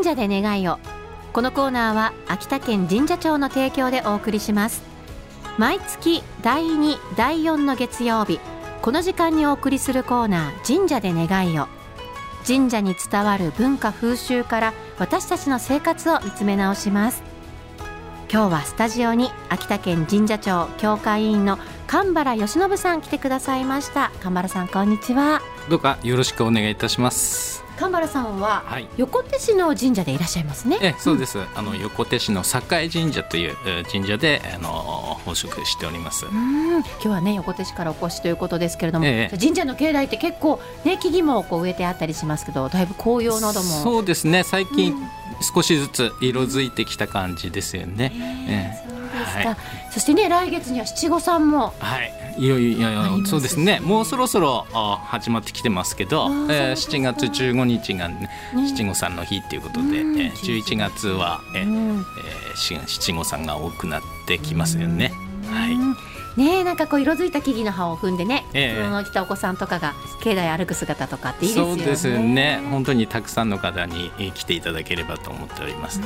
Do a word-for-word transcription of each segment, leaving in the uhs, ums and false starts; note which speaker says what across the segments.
Speaker 1: 神社で願いを。このコーナーは秋田県神社庁の提供でお送りします。毎月だいに、だいよんの月曜日、この時間にお送りするコーナー、神社で願いを。神社に伝わる文化風習から私たちの生活を見つめ直します。今日はスタジオに秋田県神社庁協会委員の神原義信さん来てくださいました。神原さん、こんにちは。
Speaker 2: どうかよろしくお願いいたします。
Speaker 1: 神原さんは、はい、横手市の神社でいらっしゃいますね。
Speaker 2: えそうです、うん、あの横手市の栄神社という神社であの奉職しております。
Speaker 1: うん、今日はね横手市からお越しということですけれども、
Speaker 2: ええ、
Speaker 1: 神社の境内って結構ね木々もこう植えてあったりしますけど、だいぶ紅葉なども。
Speaker 2: そうですね、最近、うん、少しずつ色づいてきた感じですよね。
Speaker 1: えーえー、そうですか。はい、そしてね来月には七五三も、
Speaker 2: はい、いよいよそうですね、もうそろそろ始まってきてますけど、えー、しちがつじゅうごにちが、ね、七五三の日ということで、うん、えー、じゅういちがつは、えーうんえー、七五三が多くなってきますよね。はい、
Speaker 1: ねえ、なんかこう色づいた木々の葉を踏んでね、
Speaker 2: ええ、
Speaker 1: その来たお子さんとかが境内歩く姿とかっていいですよね。
Speaker 2: そうですね、本当にたくさんの方に来ていただければと思っております。
Speaker 1: うん、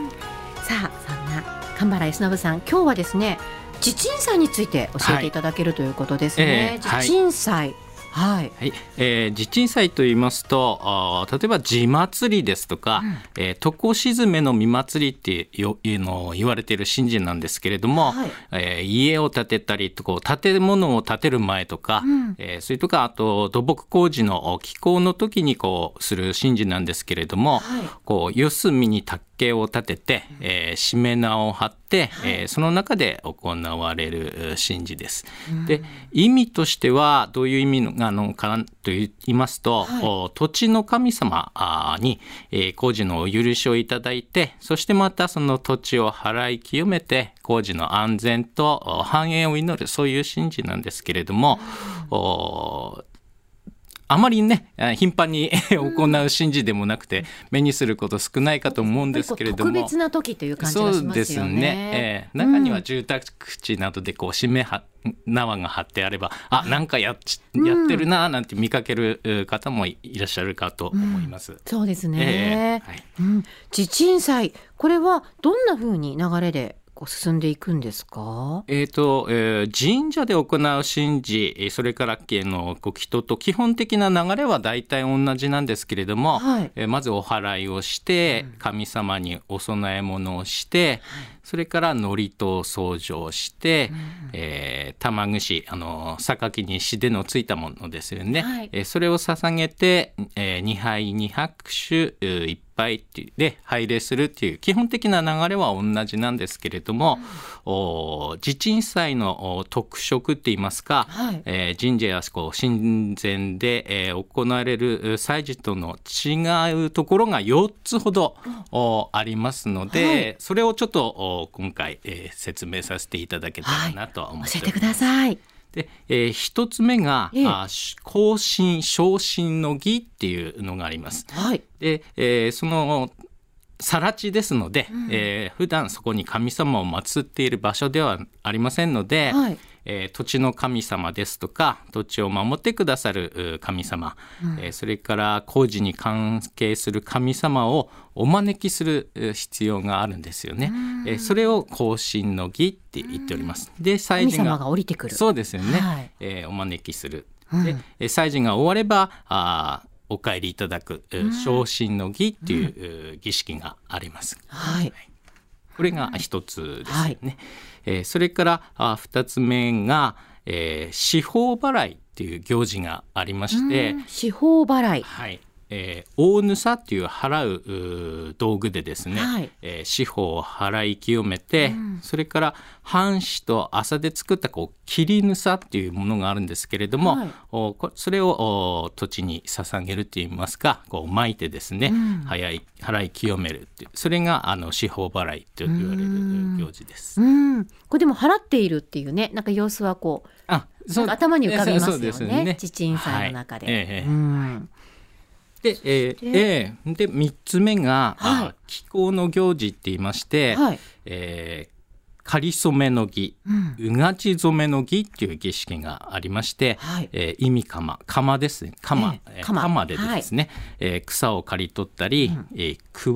Speaker 1: さあ、そんな神原義信さん、今日はですね地鎮祭について教えていただけるということですね。はい、地鎮祭、はい
Speaker 2: はい、えー、地鎮祭といいますと、あ例えば地祭りですとか、うん、えー、床沈めの御祭りっていうのを言われている神事なんですけれども、はい、えー、家を建てたりとこう建物を建てる前とか、うん、えー、それとかあと土木工事の起工の時にこうする神事なんですけれども、はい、こう四隅に竹を立てて、えー、しめ縄を張って、はい、えー、その中で行われる神事です。うん、で意味としてはどういう意味のあのかと言いますと、はい、土地の神様に、えー、工事のお許しをいただいて、そしてまたその土地を払い清めて工事の安全と繁栄を祈る、そういう神事なんですけれども、うん、あまりね頻繁に行う神事でもなくて、うん、目にすること少ないかと思うんですけれども、
Speaker 1: 特別な時という感じがしますよね。
Speaker 2: そうですね、えー、中には住宅地などでこう締めは縄が張ってあれば、あ、なんか や, やってるななんて見かける方もいらっしゃるかと思います。うん、
Speaker 1: そうですね、えーはい、うん、地鎮祭、これはどんな風に流れで進んでいくんですか？
Speaker 2: えーとえー、神社で行う神事、それからのご祈祷と基本的な流れは大体同じなんですけれども、はい、えー、まずお祓いをして神様にお供え物をして、はい、それから祝詞と掃除をして、うん、えー、玉串、あの榊にしでのついたものですよね、はい、えー、それを捧げて、えー、にはいに拍手いっぱいで拝礼するっていう基本的な流れは同じなんですけれども、うん、地鎮祭の特色って言いますか、はい、えー、神社やこう神前で、えー、行われる祭事との違うところがよっつほど、うん、ありますので、はい、それをちょっと今回、えー、説明させていただけたらなとは思っております。
Speaker 1: はい、教えてください。
Speaker 2: で、えー、一つ目が、ええ、あ行進昇進の儀っていうのがあります。はい、で、えー、その更地ですので、うん、えー、普段そこに神様を祀っている場所ではありませんので、はい、えー、土地の神様ですとか土地を守ってくださる神様、うん、えー、それから工事に関係する神様をお招きする必要があるんですよね。うん、えー、それを行進の儀って言っております。で、祭事が
Speaker 1: 神様が降りてくる。
Speaker 2: そうですよね、はい、えー、お招きする。で、うん、祭事が終わればあお帰りいただく、うん、昇進の儀っていう、うん、儀式があります。はい、これが一つですよね。はい、えー、それからあ二つ目が、えー、四方払いっていう行事がありまして、
Speaker 1: 四方払い、
Speaker 2: はい、えー、大ぬっていう払う道具でですね、はい、えー、四方を払い清めて、うん、それから半紙と麻で作ったこう切りぬさっていうものがあるんですけれども、はい、おそれを土地に捧げるといいますか、こう巻いてですね、うん、払い、払い清めるっていう、それがあの四方払いと言われる行事です。
Speaker 1: うんうん、これでも払っているっていうね、なんか様子はこう、あ、そう、頭に浮かびますよね、そうですね、地鎮祭の中で。はい、えーうん、
Speaker 2: で、えーえー、でみっつめが、はい、気候の行事って言いまして、はい、えー仮染めの儀、うん、うがち染めの儀っていう儀式がありまして、はい、えー、意味釜釜ですね、釜、えー、釜でですね、はい、えー、草を刈り取ったり、うん、えー、桑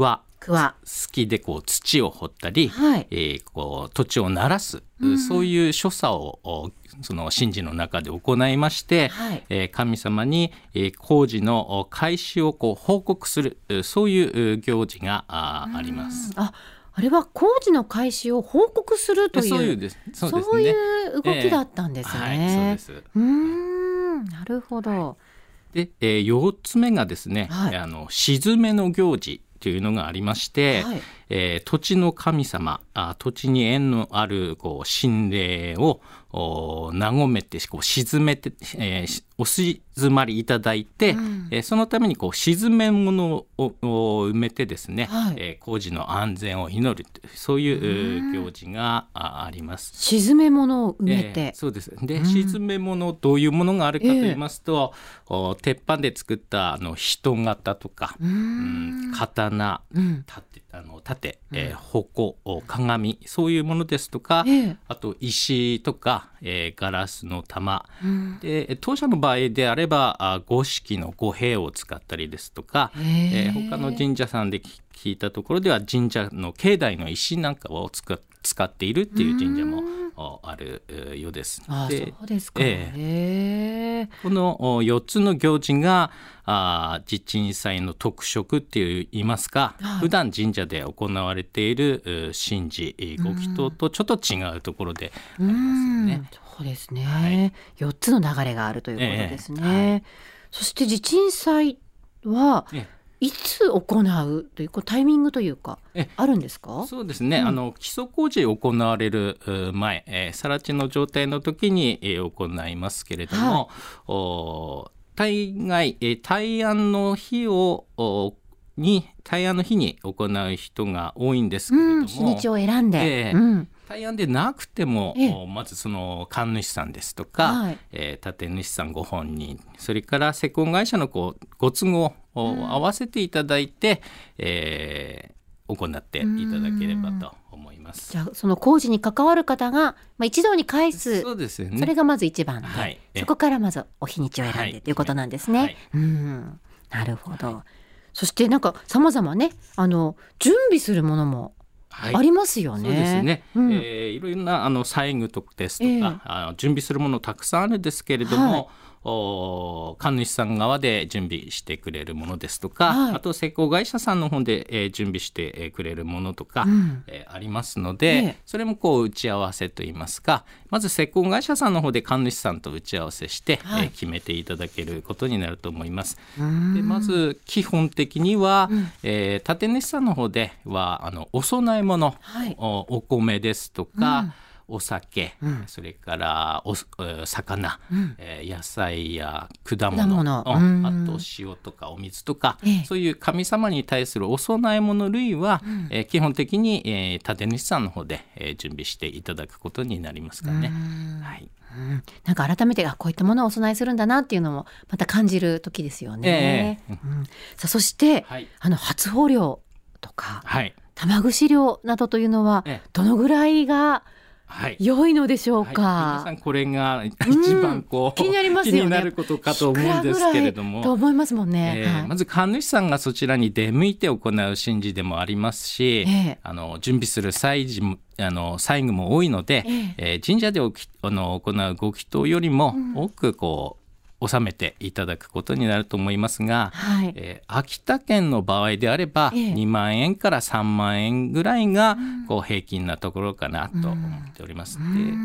Speaker 2: 好きでこう土を掘ったり、はい、えー、こう土地を鳴らす、うん、そういう所作をその神事の中で行いまして、はい、えー、神様に、えー、工事の開始をこう報告する、そういう行事が あ, あります。
Speaker 1: ああれは工事の開始を報告するという、
Speaker 2: そういうです、そうですね、
Speaker 1: そういう動きだったんですね。
Speaker 2: えーはい、そうです。
Speaker 1: うーん、なるほど。はい、
Speaker 2: で、えー、よっつめがですね、はい、あの鎮めの行事というのがありまして、はい、えー、土地の神様、あ土地に縁のあるこう神霊を和めてこう鎮めて、えー、お静まりいただいて、うん、えー、そのためにこう鎮め物を埋めてですね、はい、えー、工事の安全を祈るという、そういう行事が あ, あります。
Speaker 1: 鎮め物を埋めて、
Speaker 2: えー、そうです。で、うん、鎮め物、どういうものがあるかと言いますと、えー、鉄板で作ったあの人型とか、うん、刀、うん、盾、あの盾、えー、矛、鏡、そういうものですとか、えー、あと石とか、えー、ガラスの玉、うん、で当社の場合であれば五色の五兵を使ったりですとか、えー、他の神社さんで聞いたところでは神社の境内の石なんかを使っているっていう神社もあるようです。
Speaker 1: あ、
Speaker 2: で、
Speaker 1: そうですか。
Speaker 2: え
Speaker 1: ー、
Speaker 2: このよっつの行事があ地鎮祭の特色っていいますか、はい、普段神社で行われている神事ご祈祷とちょっと違うところでありますよね。
Speaker 1: そうですね、はい、よっつの流れがあるということですね。えーはい、そして地鎮祭は、えーいつ行うというタイミングというかあるんですか？
Speaker 2: そうですね、うん、あの基礎工事行われる前、えー、更地の状態の時に、えー、行いますけれども、はい、お大概、えー、大安の日をに大安の日に行う人が多いんですけれども、うん、
Speaker 1: 日にちを選んで、
Speaker 2: えーうん大安でなくても、ええ、まずその神主さんですとか、はい、えー、建主さんご本人、それから施工会社のこうご都合を合わせていただいて、うんえー、行っていただければと思います。
Speaker 1: じゃあその工事に関わる方が、まあ、一堂に会す、
Speaker 2: そうですよね、
Speaker 1: それがまず一番で、はい、そこからまずお日にちを選んで、はい、ということなんですね。はい、うん、なるほど。はい、そしてなんかさまざまね、あの準備するものもはい、ありますよね。
Speaker 2: そうですね、うんえー、いろいろなあの細具ですとか、えー、あの準備するものたくさんあるんですけれども、はい、お神主さん側で準備してくれるものですとか、はい、あと施工会社さんの方で、えー、準備してくれるものとか、うんえー、ありますので、えー、それもこう打ち合わせといいますか、まず施工会社さんの方で神主さんと打ち合わせして、はいえー、決めていただけることになると思います。でまず基本的には、うんえー、建主さんの方ではあのお供え物、はい、お, お米ですとか、うんお酒、うん、それからお魚、うんえー、野菜や果物、果物うん、あと塩とかお水とか、ええ、そういう神様に対するお供え物類は、うんえー、基本的に、えー、建主さんの方で、えー、準備していただくことになりますかね。はい
Speaker 1: うん、なんか改めてあこういったものをお供えするんだなっていうのもまた感じる時ですよね。ええうん、さあそして、はい、あの初穂料とか、はい、玉串料などというのは、ええ、どのぐらいがはい、良いのでしょうか。
Speaker 2: はい、皆さんこれが一番こう、うん、気になりますよね。気になることかと思うんですけれども、
Speaker 1: と思いますもんね。
Speaker 2: えーはい、まず神主さんがそちらに出向いて行う神事でもありますし、えー、あの準備する祭事もあの祭具も多いので、えーえー、神社でおきあの行うご祈祷よりも多くこう、うん収めていただくことになると思いますが、はいえー、秋田県の場合であれば、ええ、にまんえんからさんまんえんぐらいがこう平均なところかなと思っております。うん、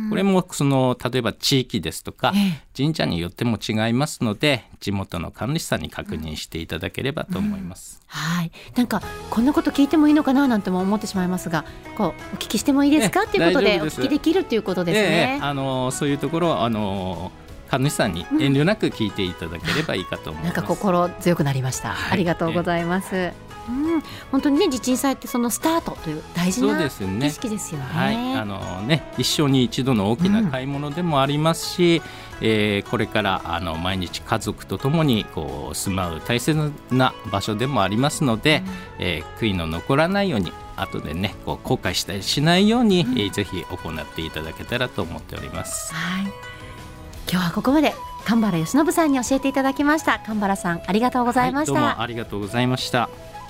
Speaker 2: でこれもその例えば地域ですとか、ええ、神社によっても違いますので地元の神主さんに確認していただければと思います。
Speaker 1: うんうん、はい、なんかこんなこと聞いてもいいのかななんても思ってしまいますが、こうお聞きしてもいいですかっていうことでお聞きできるということですね。
Speaker 2: ええ、あのそういうところはあの神主さんに遠慮なく聞いていただければいいかと思います。
Speaker 1: うん、なんか心強くなりました。はい、ありがとうございます。えーうん、本当にね地鎮祭ってそのスタートという大事な儀式ですよね。
Speaker 2: はい、あのね一生に一度の大きな買い物でもありますし、うんえー、これからあの毎日家族とともにこう住まう大切な場所でもありますので、うんえー、悔いの残らないように後でねこう後悔したりしないように、うんえー、ぜひ行っていただけたらと思っております。
Speaker 1: はい、今日はここまで神原義信さんに教えていただきました。神原さんありがとうございました。
Speaker 2: はい、どうもありがとうございました。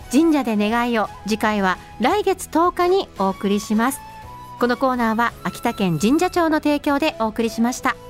Speaker 1: 神社で願いを、次回は来月とおかにお送りします。このコーナーは秋田県神社庁の提供でお送りしました。